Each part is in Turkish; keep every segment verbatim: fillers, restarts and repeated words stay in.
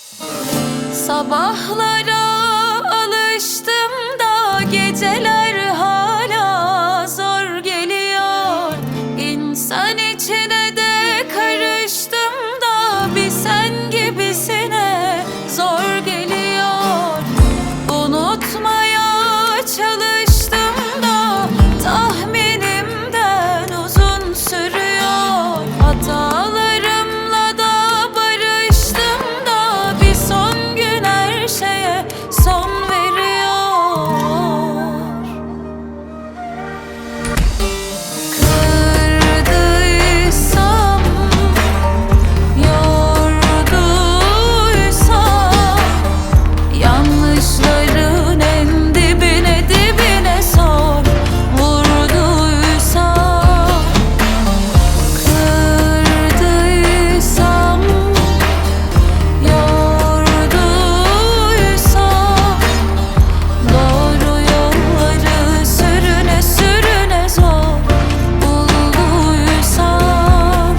Sabahlara alıştım da geceler hala zor geliyor. İnsan içine de karıştım da bir sen gibisine zor geliyor. Unutmaya çalıştım da tahminimden uzun sürüyor. Hatalarımla da barıştım da bir son gün her şeye son veriyor. Kırdıysam, yorduysam, yanlışların en dibine dibine sor. Vurduysam, kırdıysam, yorduysam, doğru yolları sürüne sürüne zor bulduysam.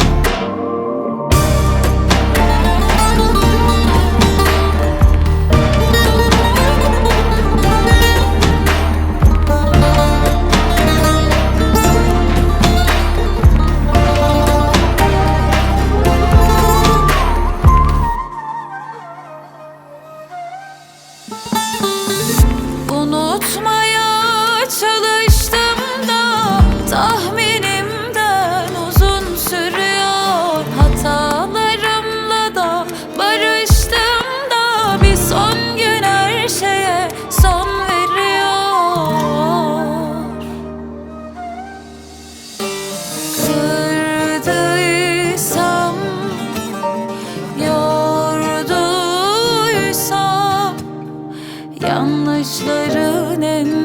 Unutmaya çalıştım da tahminimden uzun sürüyor. Hatalarımla da barıştım da bir son gün her şeye son veriyor. Kırdıysam, yorduysam, yanlışların en